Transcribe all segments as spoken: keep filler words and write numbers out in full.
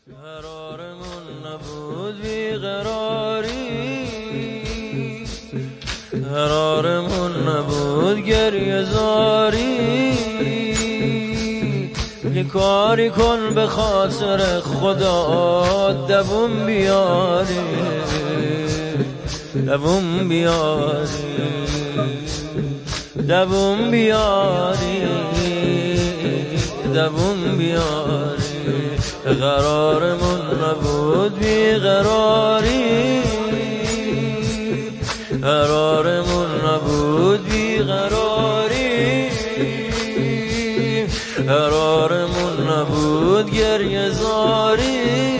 قرارمون نبود بیقراری، قرارمون نبود گریه زاری. یه کاری کن به خاطر خدا، دووم بیاری، دووم بیاری، دووم بیاری، دووم بیاری. قرارمون نبود بیقراری، قرارمون نبود بیقراری، قرارمون نبود گریه زاری.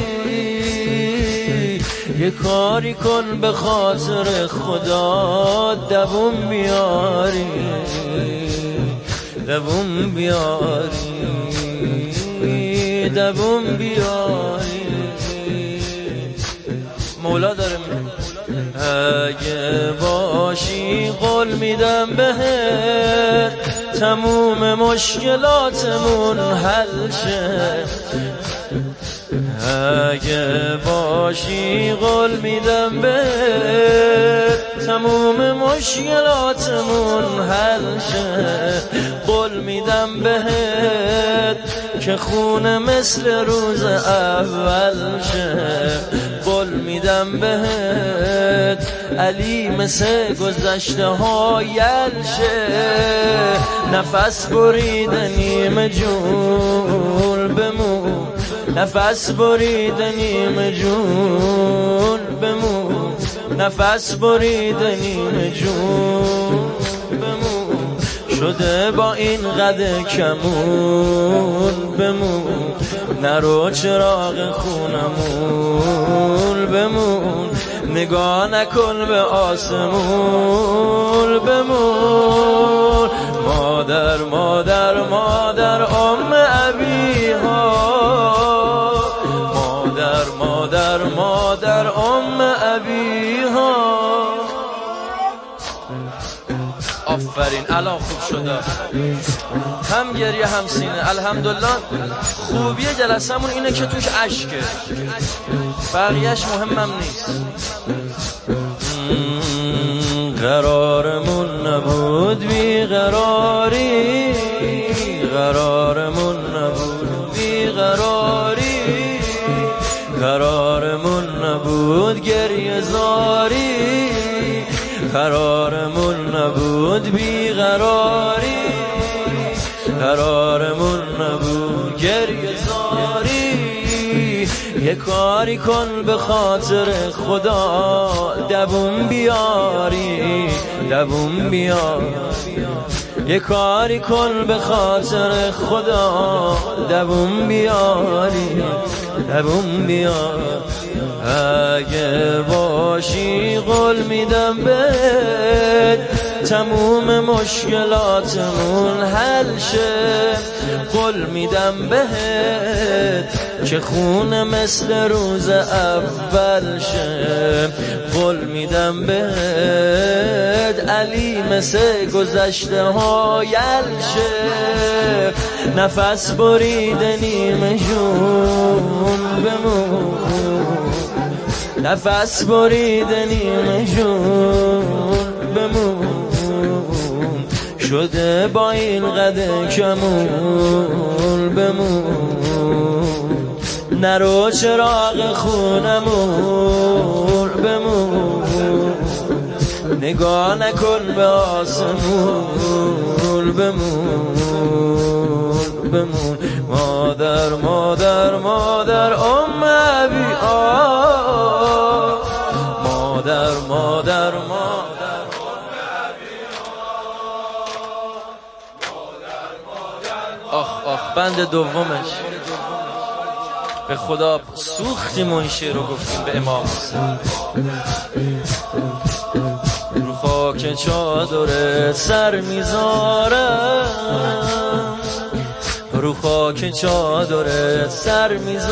یه کاری کن به خاطر خدا، دووم بیاری، دووم بیاری، دووم بیاری. مولا داره میگه اگه باشی قول میدم بهت، تموم مشکلاتمون حل شه. اگه باشی قول میدم بهت، تموم مشکلاتمون حل شه. قول میدم بهت که خونه مثل روز اول شه. قول میدم بهت علی مثل گذشته ها یل شه. نفس بریدنیم جون بمون، نفس بریدنیم جون بمون، نفس بریدنیم جون بمون. شده با این قد کمون بمون، نرو چراغ خونمون بمون. نگاه نکن به آسمون بمون. مادر مادر مادر ام ابیها، مادر مادر مادر ام ابیها. آفرین الان خوب شده، هم گریه هم سینه. الحمدلله خوبی جلسمون اینه که توش عشقه، بقیهش مهمم نیست. قرارمون نبود بیقراری، قرارمون نبود بیقراری، قرارمون نبود گریه زاری، قرارمون نبود بیقراری، قرارمون نبود گریه زاری. یه کاری کن به خاطر خدا، دووم بیاری، دووم بیاری. یه کاری کن به خاطر خدا، دووم بیاری، دووم بیاری. اگه باشی قول میدم بهت، تموم مشکلاتمون حل شه. قول میدم بهت که خونه مثل روز اول شه. قول میدم بهت علی مثل گذشته ها یل شه. نفس بریدنیم جون بمون، نفس بریدنیم جون بمون. شده با این قد کمون بمون، نرو چراغ خونمون بمون. نگاه نکن به آسمون بمون، بمون. مادر مادر مادر ام ابی آه، مادر مادر مادر آخ آخ. بند دومش به خدا سوختیم و این شعر رو گفتیم به امام حسین. رو خاک چادرت سر میذارم، رو خاک چادرت سر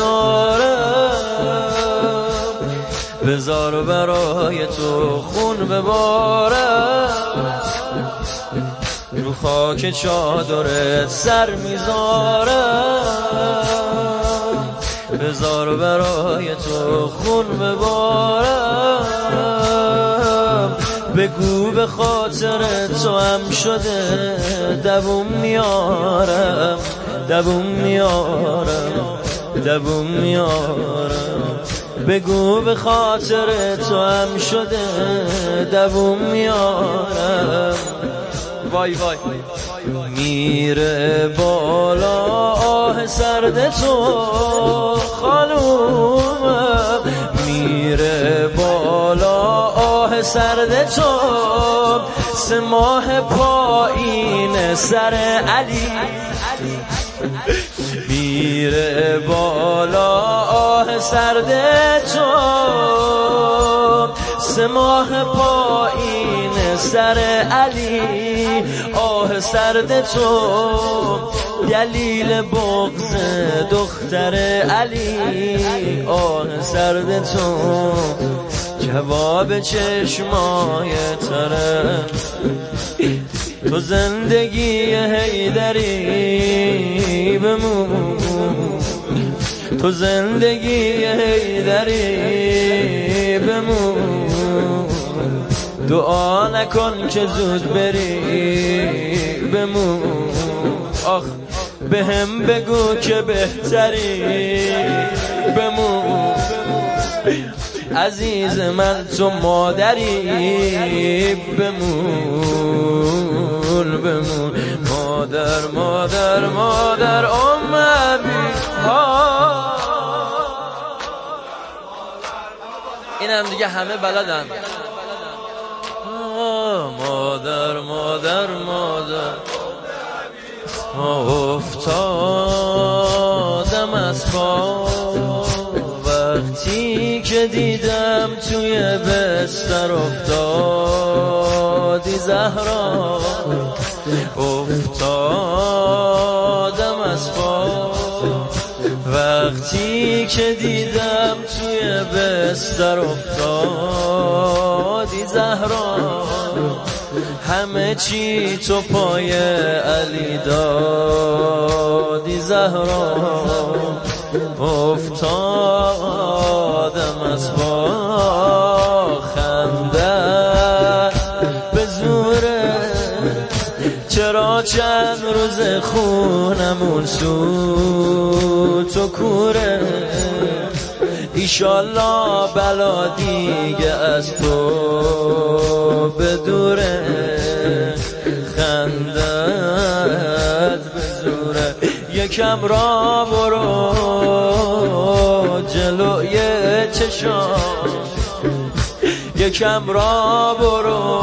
میذارم. بذار برای تو خون ببارم، رو خاک چادرت سر میذارم. بذار برای تو خون ببارم، بگو به خاطر تو هم شده دووم میارم، دووم میارم، دووم میارم، بگو به خاطر تو هم شده دووم میارم. وای وای میره بالا آه سرد تو خانومم، میره بالا آه سرد تو، سه ماه پایین سر علی، میره بالا آه سرد تو، سه ماه پایین سر علی، آه سرد تو دلیل بغض دختر علی، آه سرد تو جواب چشمای تره، تو زندگی حیدری بمون، تو زندگی حیدری بمون، دعا نکن که زود بری بمون، آخ بهم بگو که بهتری بمون، عزیز من تو مادری بمون، بمون مادر مادر مادر ام ابی ها. این هم دیگه همه بلدن. مادر مادر مادر افتادم از پا وقتی که دیدم توی بستر افتادی زهرا، افتادم از پا وقتی که دیدم توی بستر افتادی زهرا، همه چی تو پای علی دادی زهرا، افتادم از پا خنده به زوره، چرا چند روز خونمون سوت و کوره، ایشالله بلا دیگه از تو بدوره، خندت بزوره، یکم را برو جلوی چشام، یکم را برو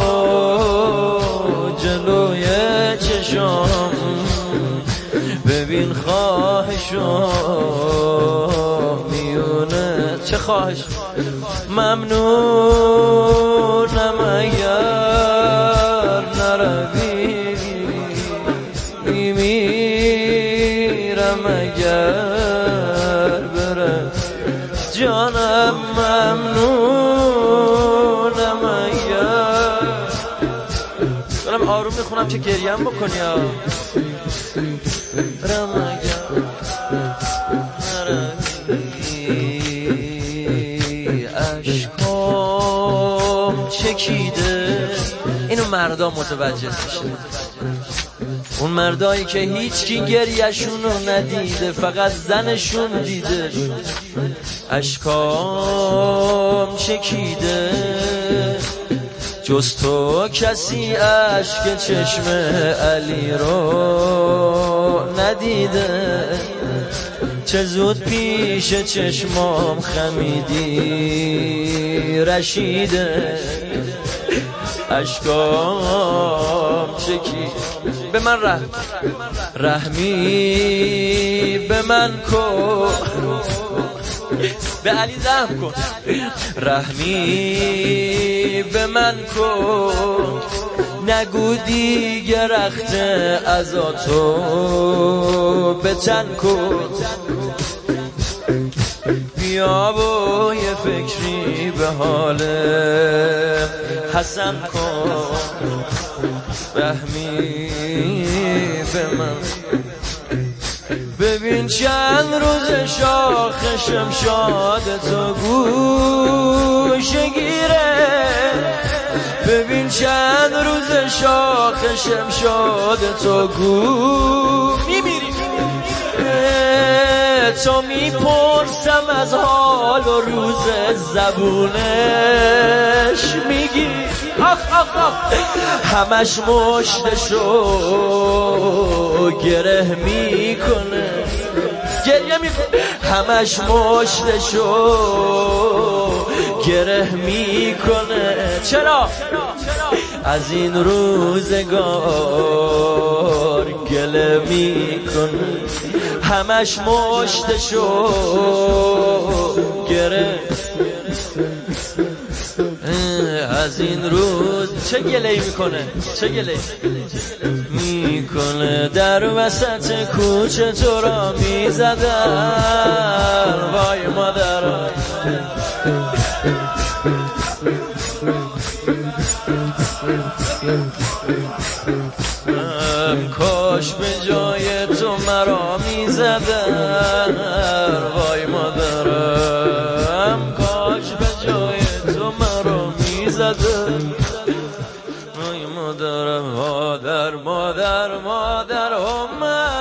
جلوی چشام، ببین خواهشو میونه، چه خواهش ممنونم اگر نروی، میمیرم اگر بره جانم، ممنونم اگر دارم آروم میخونم چه گریم بکنی ها، برم اگر نروی اشکام چکیده. اینو مردا متوجه میشه، اون مردایی که هیچ کی گریه‌شونو ندیده، فقط زنشون دیده، اشکام چکیده، جز تو کسی اشک چشم علی رو ندیده، چه زود پیش چشمام خمیدی رشیده، اشکام چکی به من رحم، رحمی به من کن، به علی رحم کن، رحمی به من کن، نگو دیگه رخت عزاتو به تن کن، بیا و یه فکری به حال حسن کن، رحمی به من، ببین چند روز شاخ شمشاد تو گوش گیره، ببین چند روز شاخ شمشاد تو گوش میمیری. تو میپرسم از حال و روز زبونش میگی آخ آخ آخ، همش مشتشو گره میکنه، گریه میکنه، همش مشتشو گره میکنه. چرا؟ از این روزگار گله میکنه، همش مشتشو گره. از این روز چه گله میکنه، چه گله میکنه. در وسط کوچه تو را میزدن، وای مادر. کاش به جای تو مرا میزدن، وای مادرم. کاش به جای تو مرا میزدن، وای مادرم. مادر مادر مادر مادر